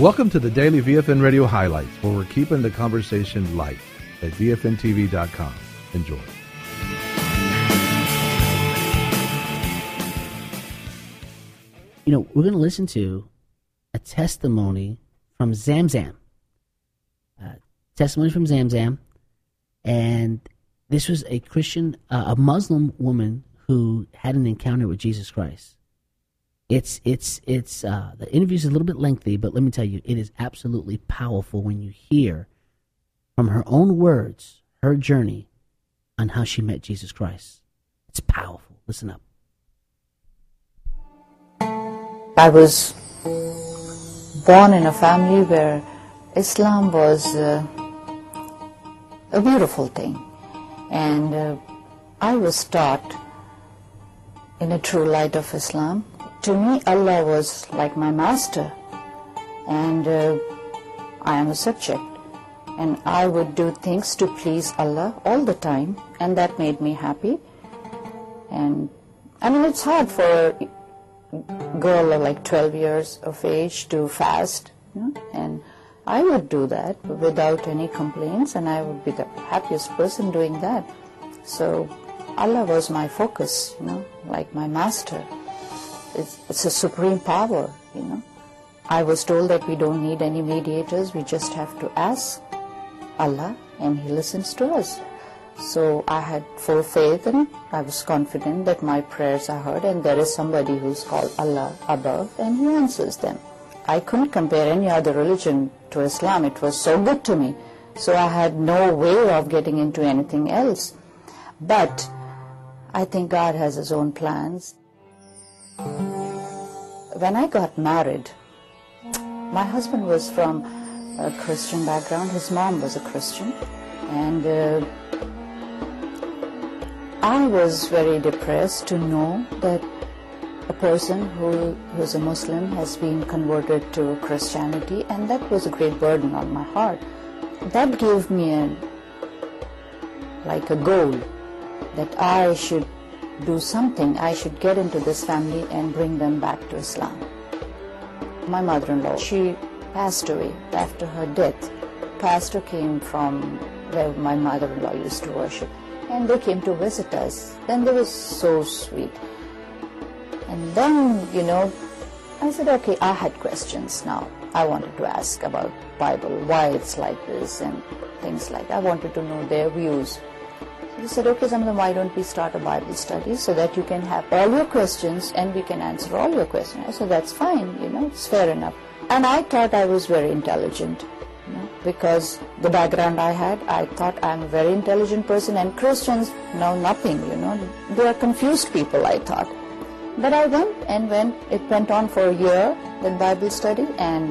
Welcome to the Daily VFN Radio Highlights, where we're keeping the conversation light at VFNTV.com. Enjoy. You know, we're going to listen to a testimony from Zamzam. Testimony from Zamzam. And this was a Christian, a Muslim woman who had an encounter with Jesus Christ. The interview's a little bit lengthy, but let me tell you, it is absolutely powerful when you hear from her own words, her journey on how she met Jesus Christ. It's powerful. Listen up. I was born in a family where Islam was a beautiful thing, and I was taught in a true light of Islam. To me, Allah was like my master, and I am a subject, and I would do things to please Allah all the time, and that made me happy. And I mean, it's hard for a girl of like 12 years of age to fast, you know? And I would do that without any complaints, and I would be the happiest person doing that. So Allah was my focus, you know, like my master. It's a supreme power, you know. I was told that we don't need any mediators, we just have to ask Allah and He listens to us. So I had full faith, and I was confident that my prayers are heard, and there is somebody who's called Allah above, and He answers them. I couldn't compare any other religion to Islam. It was so good to me. So I had no way of getting into anything else. But I think God has His own plans. When I got married, my husband was from a Christian background. His mom was a Christian, and I was very depressed to know that a person who was a Muslim has been converted to Christianity, and that was a great burden on my heart. That gave me a goal that I should do something. I should get into this family and bring them back to Islam. My mother-in-law, she passed away after her death. Pastor came from where my mother-in-law used to worship, and they came to visit us. Then they were so sweet. And then, you know, I said, okay, I had questions now. I wanted to ask about Bible, why it's like this and things like that. I wanted to know their views. He said, okay, Zamzam, why don't we start a Bible study so that you can have all your questions and we can answer all your questions. I said, that's fine, you know, it's fair enough. And I thought I was very intelligent, you know, because the background I had, I thought I'm a very intelligent person, and Christians know nothing, you know. They are confused people, I thought. But I went, and it went on for a year, that Bible study, and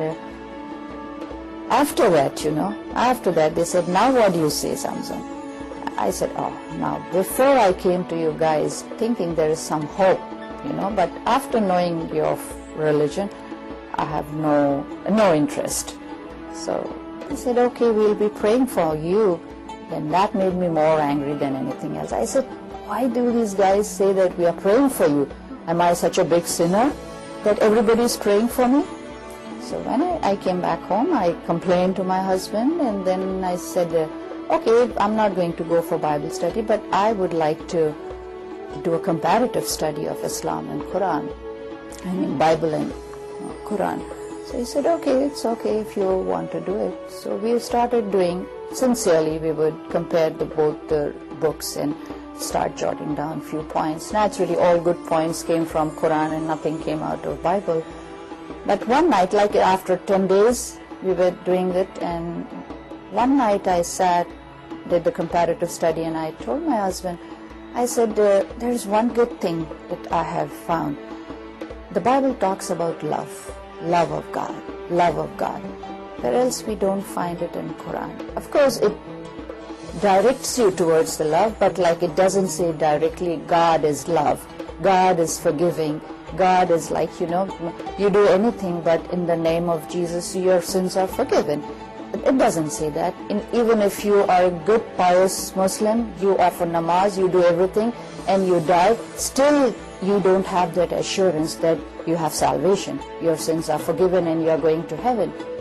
after that, they said, now what do you say, Zamzam? I said, oh, now, before I came to you guys thinking there is some hope, you know, but after knowing your religion, I have no interest. So I said, okay, we'll be praying for you. Then that made me more angry than anything else. I said, why do these guys say that we are praying for you? Am I such a big sinner that everybody is praying for me? So when I came back home, I complained to my husband, and then I said, okay, I'm not going to go for Bible study, but I would like to do a comparative study of Islam and Quran. I mean, Bible and Quran. So he said, okay, it's okay if you want to do it. So we started doing, sincerely, we would compare both the books and start jotting down a few points. Naturally, all good points came from Quran and nothing came out of Bible. But one night, like after 10 days, we were doing it, and one night I did the comparative study, and I told my husband, I said, there's one good thing that I have found. The Bible talks about love of God. Where else we don't find it in Quran. Of course, it directs you towards the love, but like it doesn't say directly, God is love, God is forgiving, God is like, you know, you do anything but in the name of Jesus, your sins are forgiven. It doesn't say that. Even if you are a good, pious Muslim, you offer namaz, you do everything, and you die, still you don't have that assurance that you have salvation. Your sins are forgiven and you are going to heaven.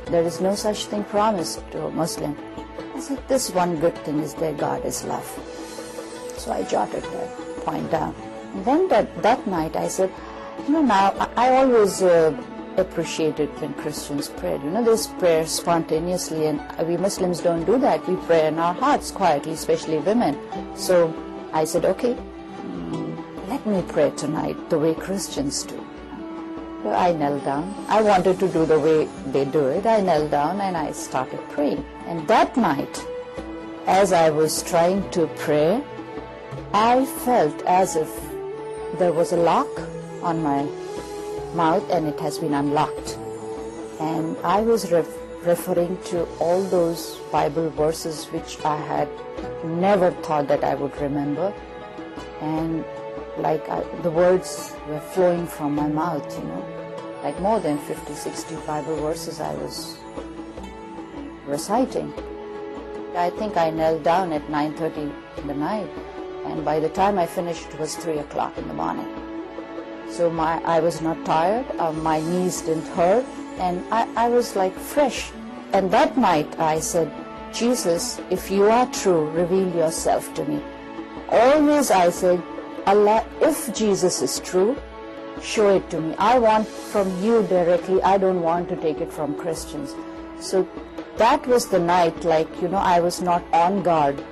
there is no such thing promised to a Muslim. I said, this one good thing is their God is love. So I jotted that point down. And then that night I said, now I always appreciated when Christians prayed. They pray spontaneously, and we Muslims don't do that. We pray in our hearts quietly, especially women. So I said, okay, let me pray tonight the way Christians do. So I knelt down. I wanted to do the way they do it. I knelt down and I started praying. And that night, as I was trying to pray, I felt as if there was a lock on my mouth and it has been unlocked. And I was referring to all those Bible verses which I had never thought that I would remember. And the words were flowing from my mouth, like more than 50, 60 Bible verses I was reciting. I think I knelt down at 9:30 in the night, and by the time I finished, it was 3 o'clock in the morning. So I was not tired, my knees didn't hurt, and I was like fresh. And that night I said, Jesus, if you are true, reveal yourself to me. Always I said, Allah, if Jesus is true, show it to me. I want from you directly. I don't want to take it from Christians. So that was the night, I was not on guard.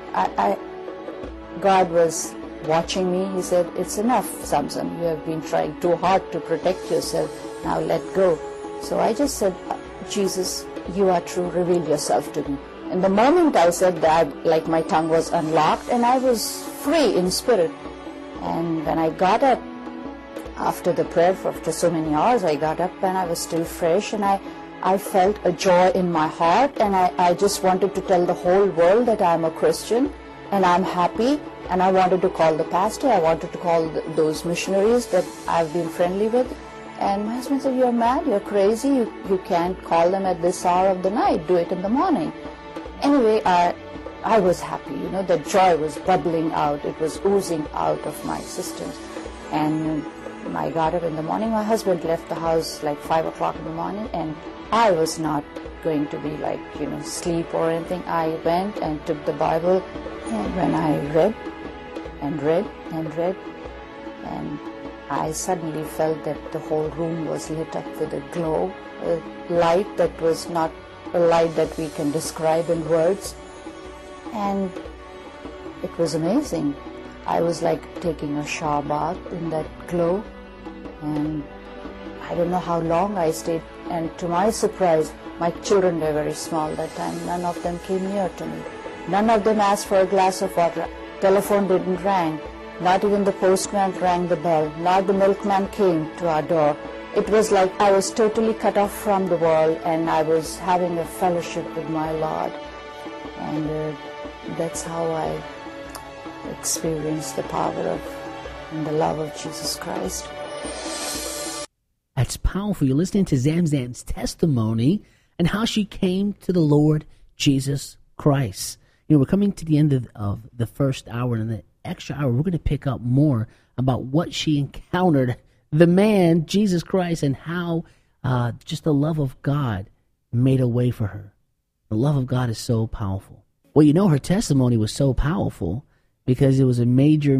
God was watching me. He said, it's enough, Samson. You have been trying too hard to protect yourself. Now let go. So I just said, Jesus, you are true. Reveal yourself to me. And the moment I said that, my tongue was unlocked and I was free in spirit. And when I got up after the prayer, after so many hours, I got up and I was still fresh, and I felt a joy in my heart, and I just wanted to tell the whole world that I'm a Christian and I'm happy, and I wanted to call the pastor, I wanted to call those missionaries that I've been friendly with. And my husband said, you're mad, you're crazy, you can't call them at this hour of the night, do it in the morning. Anyway, I was happy, the joy was bubbling out, it was oozing out of my system. And I got up in the morning. My husband left the house 5 o'clock in the morning, and I was not going to be sleep or anything. I went and took the Bible, and when I read and read and read, and I suddenly felt that the whole room was lit up with a glow, a light that was not a light that we can describe in words. And it was amazing. I was like taking a shower bath in that glow, and I don't know how long I stayed. And to my surprise, my children were very small that time. None of them came near to me. None of them asked for a glass of water. Telephone didn't ring. Not even the postman rang the bell. Not the milkman came to our door. It was like I was totally cut off from the world, and I was having a fellowship with my Lord. And that's how I experienced the power of and the love of Jesus Christ. That's powerful. You're listening to Zamzam's testimony and how she came to the Lord Jesus Christ. We're coming to the end of the first hour, and in the extra hour, we're going to pick up more about what she encountered, the man, Jesus Christ, and how just the love of God made a way for her. The love of God is so powerful. Well, her testimony was so powerful because it was a major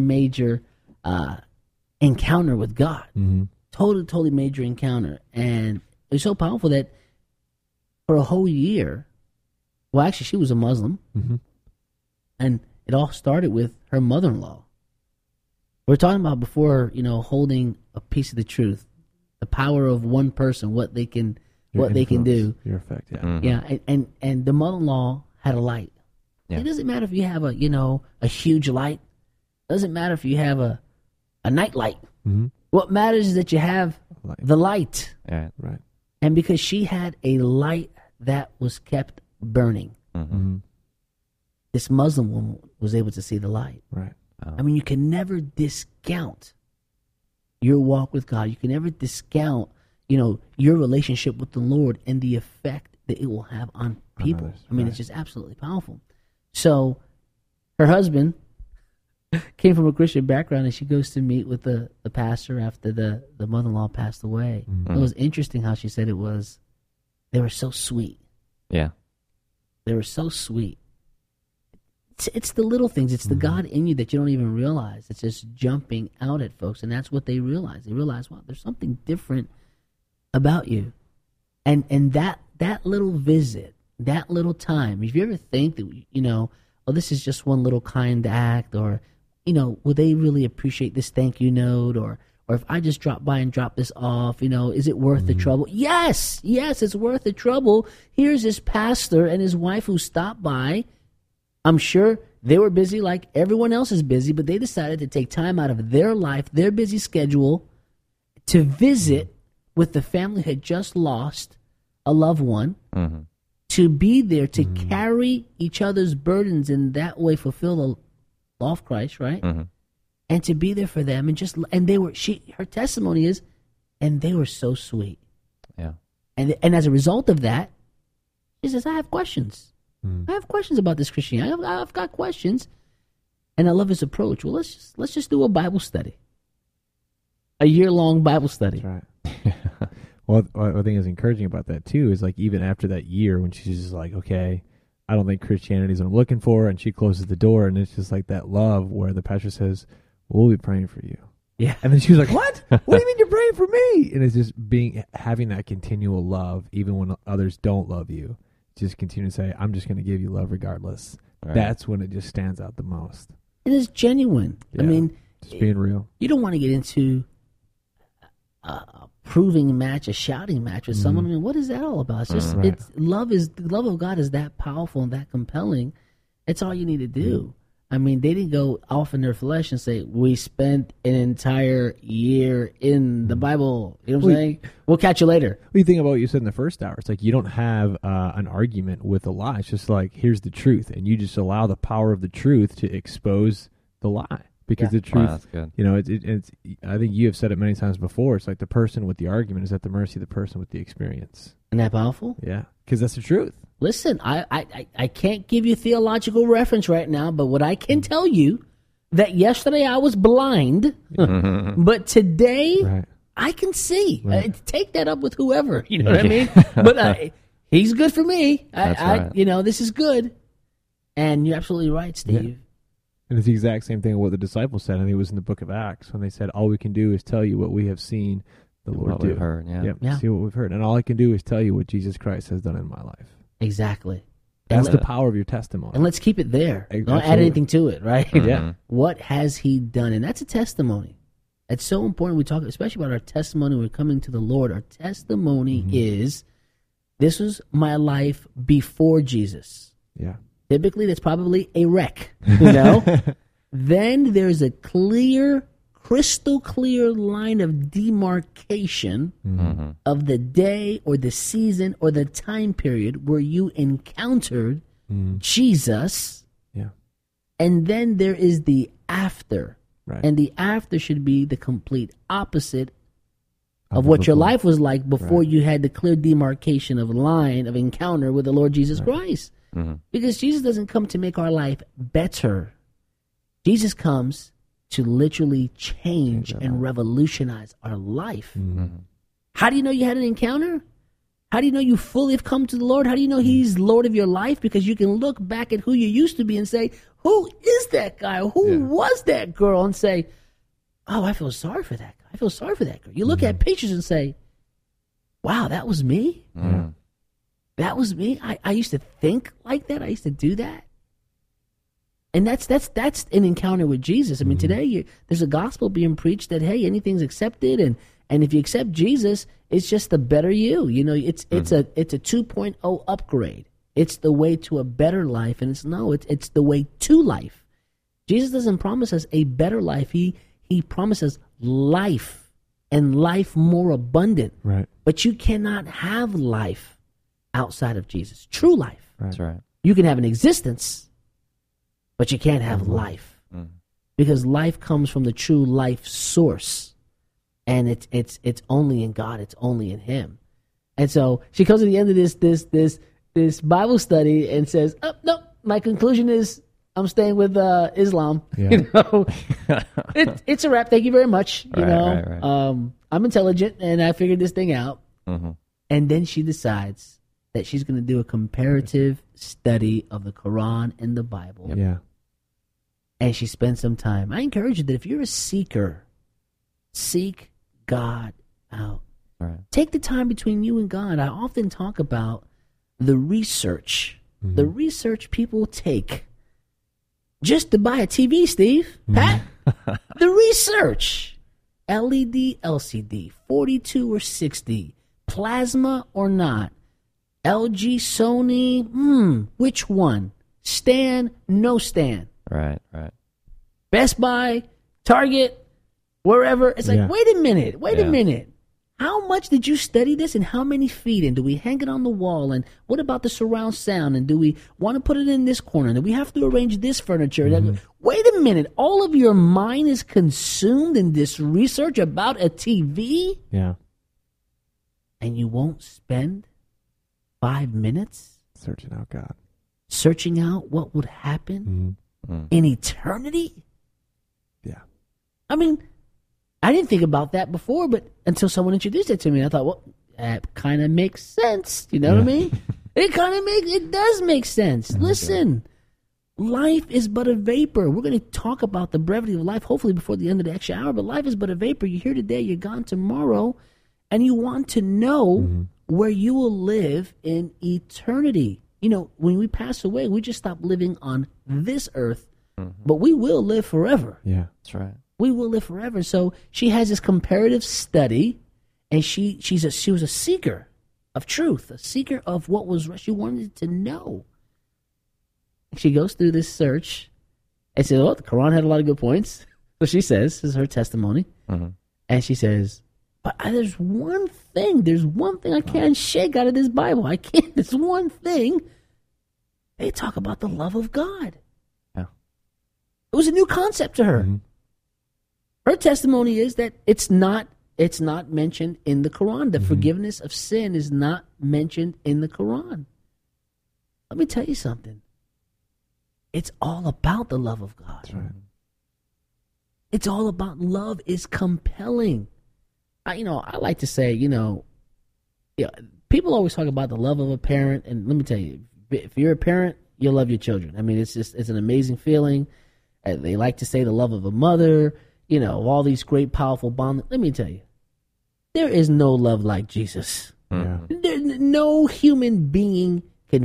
encounter with God. Mm-hmm. Totally major encounter. And it was so powerful that for a whole year, well, actually, she was a Muslim. Mm-hmm. And it all started with her mother-in-law. We're talking about before, holding a piece of the truth, the power of one person, what they can do. Your effect, yeah. Mm-hmm. Yeah, and the mother-in-law had a light. Yeah. It doesn't matter if you have a huge light. It doesn't matter if you have a night light. Mm-hmm. What matters is that you have the light. Yeah, right. And because she had a light that was kept burning, mm-hmm. this Muslim woman was able to see the light. Right. Oh. I mean, you can never discount your walk with God. You can never discount, your relationship with the Lord and the effect that it will have on people. Others, I mean, It's just absolutely powerful. So her husband came from a Christian background, and she goes to meet with the pastor after the mother-in-law passed away. Mm-hmm. It was interesting how she said it was they were so sweet. Yeah. They were so sweet. It's the little things. It's the God in you that you don't even realize. It's just jumping out at folks, and that's what they realize. They realize, wow, there's something different about you. And that little visit, that little time, if you ever think that, oh, this is just one little kind act, or, will they really appreciate this thank you note, or if I just drop by and drop this off, is it worth the trouble? Yes, it's worth the trouble. Here's this pastor and his wife who stopped by. I'm sure they were busy like everyone else is busy, but they decided to take time out of their life, their busy schedule, to visit with the family who had just lost a loved one, to be there, to carry each other's burdens, and that way fulfill the law of Christ, right? And to be there for them, her testimony is, and they were so sweet. Yeah. And as a result of that, she says, I have questions. I have questions about this Christianity. I've got questions. And I love his approach. Well, let's just do a Bible study. A year-long Bible study. That's right. Well, I think is encouraging about that, too, is like even after that year when she's just like, okay, I don't think Christianity is what I'm looking for, and she closes the door, and it's just like that love where the pastor says, we'll be praying for you. Yeah. And then she was like, what? What do you mean you're praying for me? And it's just having that continual love, even when others don't love you. Just continue to say, I'm just going to give you love regardless. Right. That's when it just stands out the most. It is genuine. Yeah, I mean, just being real. You don't want to get into a proving match, a shouting match with someone. I mean, what is that all about? It's just the love of God is that powerful and that compelling. It's all you need to do. I mean, they didn't go off in their flesh and say, we spent an entire year in the Bible. You know what I'm saying? We'll catch you later. What do you think about what you said in the first hour? It's like you don't have an argument with a lie. It's just like, here's the truth. And you just allow the power of the truth to expose the lie. Because the truth, that's good. It's. I think you have said it many times before. It's like the person with the argument is at the mercy of the person with the experience. Isn't that powerful? Yeah, because that's the truth. Listen, I can't give you theological reference right now, but what I can tell you, that yesterday I was blind, but today I can see. Take that up with whoever, you know what I mean? But he's good for me. This is good. And you're absolutely right, Steve. Yeah. And it's the exact same thing what the disciples said. I think it was in the book of Acts when they said, all we can do is tell you what we have seen the Lord do. We've heard, See what we've heard. And all I can do is tell you what Jesus Christ has done in my life. Exactly. That's the power of your testimony. And let's keep it there. Don't add anything to it, right? Yeah. What has he done? And that's a testimony. It's so important. We talk especially about our testimony when we're coming to the Lord. Our testimony is, this was my life before Jesus. Yeah. Typically, that's probably a wreck, Then there's a crystal clear line of demarcation of the day or the season or the time period where you encountered Jesus. Yeah. And then there is the after. Right. And the after should be the complete opposite of what your life was like before you had the clear demarcation of line of encounter with the Lord Jesus Christ. Because Jesus doesn't come to make our life better. Jesus comes to literally change and revolutionize our life. How do you know you had an encounter? How do you know you fully have come to the Lord? How do you know he's Lord of your life? Because you can look back at who you used to be and say, who is that guy? Who was that girl? And say, oh, I feel sorry for that guy. I feel sorry for that girl. You look at pictures and say, wow, that was me? That was me? I used to think like that? I used to do that? And that's an encounter with Jesus. I mean, today there's a gospel being preached that, hey, anything's accepted, and if you accept Jesus, it's just the better you. It's a 2.0 upgrade. It's the way to a better life, and it's the way to life. Jesus doesn't promise us a better life. He promises life, and life more abundant. Right. But you cannot have life outside of Jesus. True life. That's right. You can have an existence, but you can't have life. Because life comes from the true life source. And it's only in God, it's only in him. And so she comes to the end of this Bible study and says, oh, no, my conclusion is I'm staying with Islam. Yeah. It's a wrap. Thank you very much. Right. I'm intelligent and I figured this thing out. And then she decides that she's going to do a comparative study of the Quran and the Bible. Yeah. And she spent some time. I encourage you that if you're a seeker, seek God out. Right. Take the time between you and God. I often talk about the research, the research people take just to buy a TV, Steve. Pat, the research. LED, LCD, 42 or 60, plasma or not, LG, Sony, which one? Stand, no stand. Right. Best Buy, Target, wherever. It's like, Yeah. wait a minute. Yeah. How much did you study this and how many feet? And do we hang it on the wall? And what about the surround sound? And do we want to put it in this corner? And do we have to arrange this furniture? Wait a minute. All of your mind is consumed in this research about a TV? Yeah. And you won't spend 5 minutes Searching out God. searching out what would happen Mm-hmm. in eternity? Yeah. I mean, I didn't think about that before, but until someone introduced it to me, I thought, well, that kind of makes sense. You know what I mean? It does make sense. Listen, life is but a vapor. We're going to talk about the brevity of life, hopefully before the end of the extra hour, but life is but a vapor. You're here today, you're gone tomorrow, and you want to know where you will live in eternity. You know, when we pass away, we just stop living on this earth, but we will live forever. Yeah. That's right. We will live forever. So she has this comparative study, and she was a seeker of truth, a seeker of what was right. She wanted to know. She goes through this search and says, "Oh, the Quran had a lot of good points." So she says, "This is her testimony," and she says, "But there's one thing. There's one thing I can't shake out of this Bible. I can't. There's one thing. They talk about the love of God. Yeah. It was a new concept to her." Her testimony is that it's not mentioned in the Quran. The forgiveness of sin is not mentioned in the Quran. Let me tell you something. It's all about the love of God. That's right. It's all about love is compelling. I like to say, people always talk about the love of a parent, and let me tell you, if you're a parent, you'll love your children. I mean, it's an amazing feeling. They like to say the love of a mother. All these great, powerful bonds. Let me tell you, there is no love like Jesus. Yeah. No human being can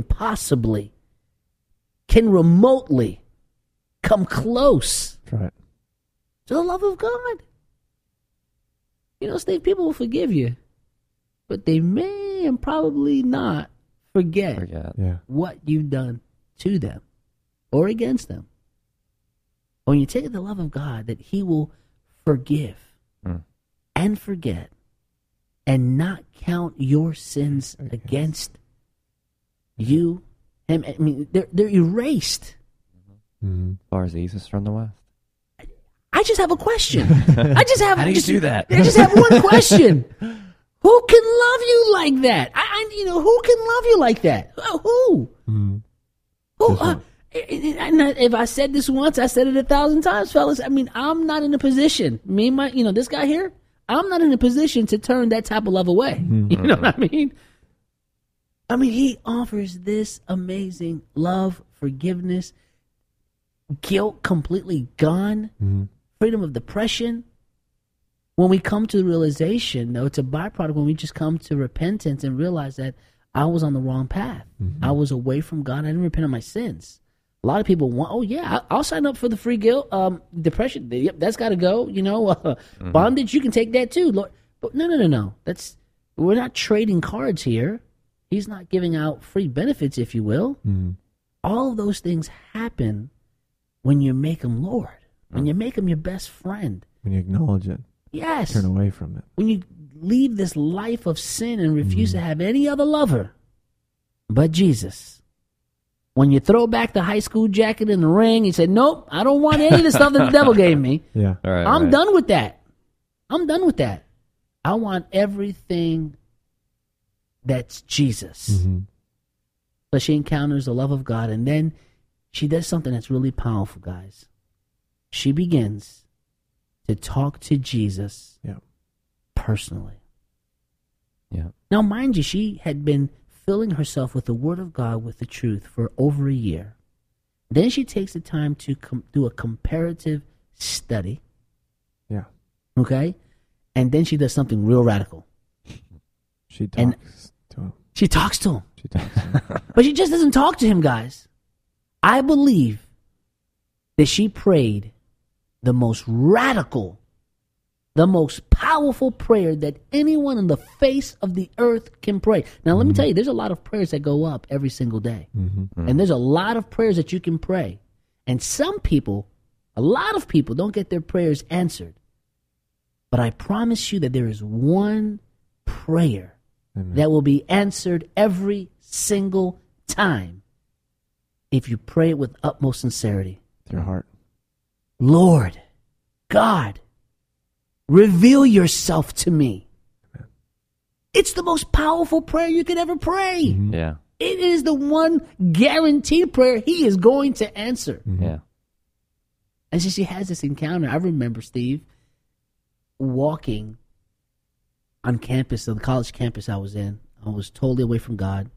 remotely come close That's right. to the love of God. Steve, people will forgive you, but they may and probably not forget Yeah. what you've done to them or against them. When you take the love of God, that He will forgive and forget and not count your sins against you. I mean, they're erased. Mm-hmm. As far as the east is from the west. I just have a question. How do you do that? I just have one question. Who can love you like that? Who can love you like that? Who? Mm-hmm. Who? And if I said this once, I said it 1,000 times, fellas. I mean, I'm not in a position. Me and my, this guy here, I'm not in a position to turn that type of love away. Mm-hmm. You know what I mean? He offers this amazing love, forgiveness, guilt completely gone, freedom of depression. When we come to the realization, though, it's a byproduct when we just come to repentance and realize that I was on the wrong path. I was away from God. I didn't repent of my sins. A lot of people want, I'll sign up for the free guilt, depression. Yep, that's got to go. Bondage, you can take that too, Lord. But no. We're not trading cards here. He's not giving out free benefits, if you will. All of those things happen when you make Him Lord, when you make Him your best friend. When you acknowledge it, Yes. turn away from it. When you leave this life of sin and refuse to have any other lover but Jesus. When you throw back the high school jacket and the ring, you say, nope, I don't want any of the stuff that the devil gave me. Yeah. All right, I'm done with that. I want everything that's Jesus. Mm-hmm. So she encounters the love of God, and then she does something that's really powerful, guys. She begins to talk to Jesus personally. Yeah. Now, mind you, she had been filling herself with the Word of God, with the truth, for over a year. Then she takes the time to do a comparative study. Yeah. Okay? And then she does something real radical. She talks to him. She talks to him. She talks to him. But she just doesn't talk to him, guys. I believe that she prayed the most radical, the most powerful prayer that anyone on the face of the earth can pray. Now, let me tell you, there's a lot of prayers that go up every single day. And there's a lot of prayers that you can pray. And some people, a lot of people, don't get their prayers answered. But I promise you that there is one prayer that will be answered every single time if you pray it with utmost sincerity. With your heart. Lord, God, reveal yourself to me. It's the most powerful prayer you could ever pray. Yeah. It is the one guaranteed prayer he is going to answer. Yeah. And so she has this encounter. I remember, Steve, walking on campus, the college campus I was in. I was totally away from God.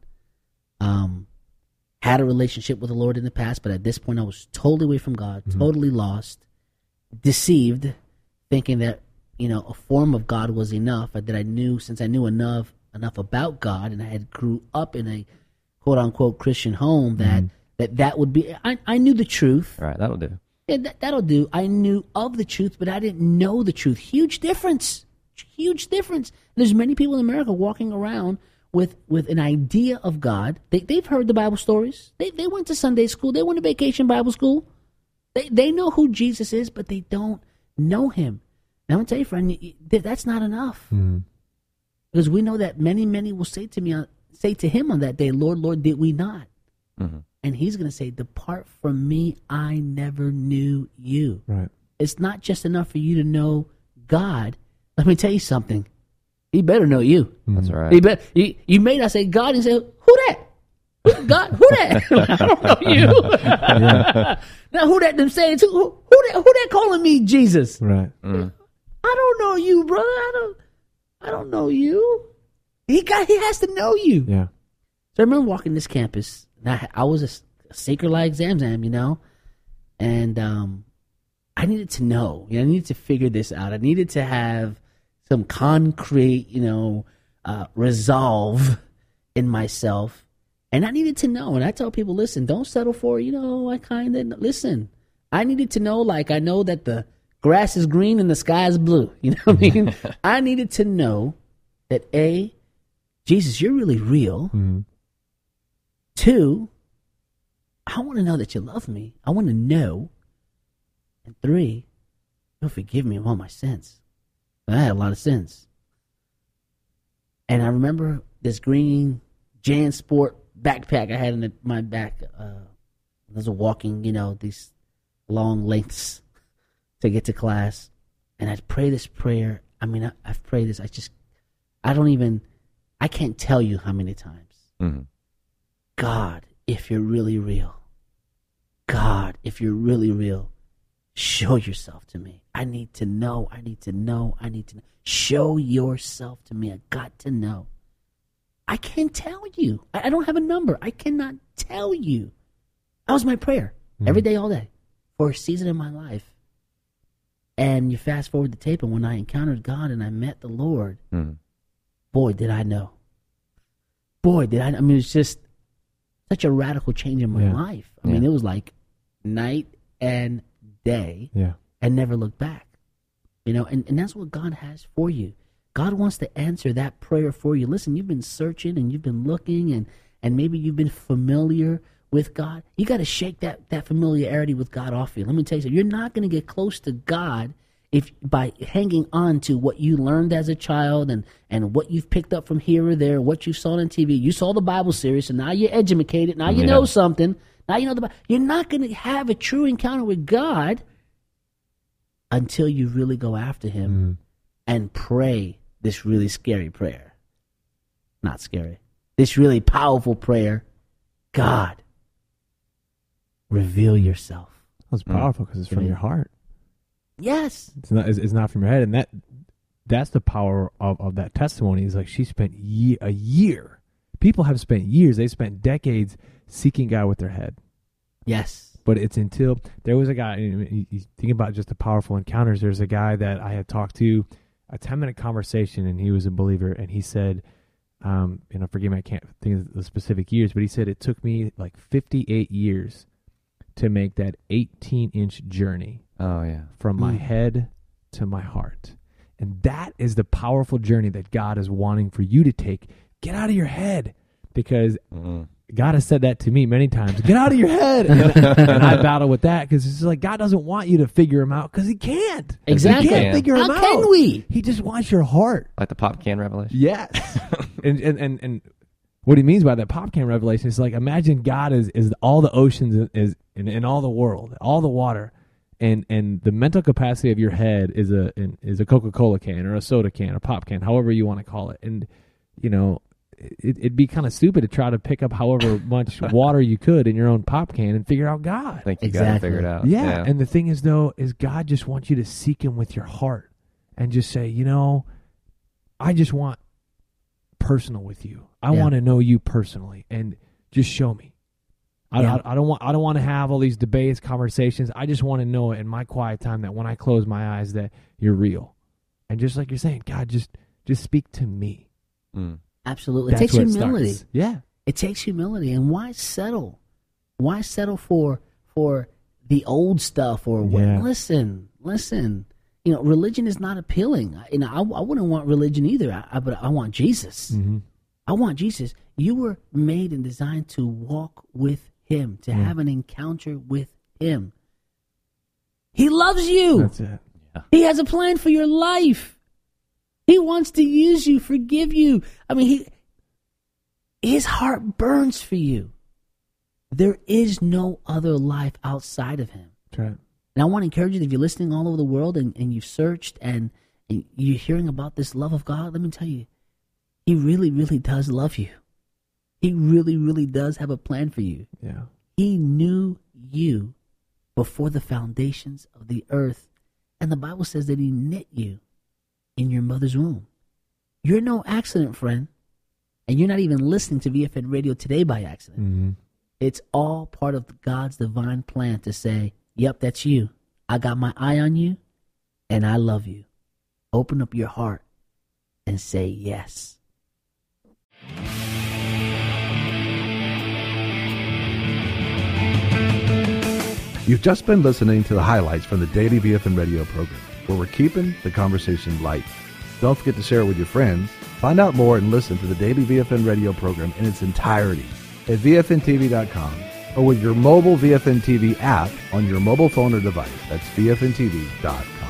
Had a relationship with the Lord in the past, but at this point I was totally away from God, totally lost, deceived, thinking that, a form of God was enough, that I knew, since I knew enough about God, and I had grew up in a quote unquote Christian home, that would be, I knew the truth. Right, that'll do. Yeah, that'll do. I knew of the truth, but I didn't know the truth. Huge difference. Huge difference. There's many people in America walking around with an idea of God. They've heard the Bible stories. They went to Sunday school. They went to vacation Bible school. They know who Jesus is, but they don't know him. And I'm going to tell you, friend, that's not enough. Because we know that many will say to him on that day, Lord, Lord, did we not? And he's going to say, depart from me, I never knew you. Right. It's not just enough for you to know God. Let me tell you something. He better know you. That's right. You may not say God and say, who that? God, who that? I don't know you. Now, who that them saying to? Who that calling me Jesus? Right. I don't know you, brother. I don't know you. He has to know you. Yeah. So I remember walking this campus. And I was a sacred law exam, and I needed to know. I needed to figure this out. I needed to have some concrete, resolve in myself, and I needed to know. And I tell people, listen, don't settle for, listen. I needed to know, like I know that the grass is green and the sky is blue. You know what I mean? I needed to know that Jesus, you're really real. 2, I want to know that you love me. I want to know. And 3, you'll forgive me of all my sins. I had a lot of sins. And I remember this green JanSport backpack I had in my back. I was walking, these long lengths to get to class. And I'd pray this prayer. I mean, I've prayed this. I can't tell you how many times. God, if you're really real. God, if you're really real, show yourself to me. I need to know. Show yourself to me. I got to know. I can't tell you. I don't have a number. I cannot tell you. That was my prayer every day, all day, for a season in my life. And you fast forward the tape, and when I encountered God and I met the Lord, boy, did I know. Boy, did I. I mean, it was just such a radical change in my life. I mean, it was like night and day, and never look back. And that's what God has for you. God wants to answer that prayer for you. Listen, you've been searching and you've been looking, and maybe you've been familiar with God. You got to shake that familiarity with God off you. Let me tell you something. You're not going to get close to God by hanging on to what you learned as a child and what you've picked up from here or there, what you saw on TV. You saw the Bible series, so now you're educated. Now you know something. Now you know the Bible. You're not going to have a true encounter with God until you really go after him and pray this really scary prayer. Not scary. This really powerful prayer. God, reveal yourself. That's powerful because it's from your heart. Yes. It's not from your head. And that's the power of that testimony. Is like she spent a year people have spent years, they spent decades seeking God with their head. Yes. But it's until there was a guy, you think about just the powerful encounters. There's a guy that I had talked to, a 10-minute conversation, and he was a believer, and he said, forgive me, I can't think of the specific years, but he said it took me like 58 years to make that 18-inch journey. Oh, yeah. From my head to my heart. And that is the powerful journey that God is wanting for you to take. Get out of your head, because God has said that to me many times. Get out of your head. And I battle with that, because it's like God doesn't want you to figure him out, because he can't. Exactly. He can't figure him out. How can we? He just wants your heart. Like the pop can revelation? Yes. and what he means by that pop can revelation is like, imagine God is all the oceans is in all the world, all the water. And the mental capacity of your head is a Coca-Cola can or a soda can, a pop can, however you want to call it. And, it'd be kind of stupid to try to pick up however much water you could in your own pop can and figure out God. I think you got to figure it out. Yeah. And the thing is, though, is God just wants you to seek him with your heart and just say, I just want personal with you. I want to know you personally, and just show me. I don't want to have all these debates, conversations. I just want to know in my quiet time that when I close my eyes that you're real. And just like you're saying, God, just speak to me. Absolutely. It takes humility. Yeah. It takes humility. And why settle? Why settle for the old stuff or listen. Religion is not appealing. I wouldn't want religion either. But I want Jesus. Mm-hmm. I want Jesus. You were made and designed to walk with him, to have an encounter with him. He loves you. That's it. Yeah. He has a plan for your life. He wants to use you, forgive you. I mean, his heart burns for you. There is no other life outside of him. That's right. And I want to encourage you that if you're listening all over the world and you've searched and you're hearing about this love of God, let me tell you, he really, really does love you. He really, really does have a plan for you. Yeah. He knew you before the foundations of the earth. And the Bible says that he knit you in your mother's womb. You're no accident, friend. And you're not even listening to VFN Radio today by accident. Mm-hmm. It's all part of God's divine plan to say, yep, that's you. I got my eye on you, and I love you. Open up your heart and say yes. You've just been listening to the highlights from the Daily VFN Radio program, where we're keeping the conversation light. Don't forget to share it with your friends. Find out more and listen to the Daily VFN Radio program in its entirety at VFNTV.com or with your mobile VFN TV app on your mobile phone or device. That's VFNTV.com.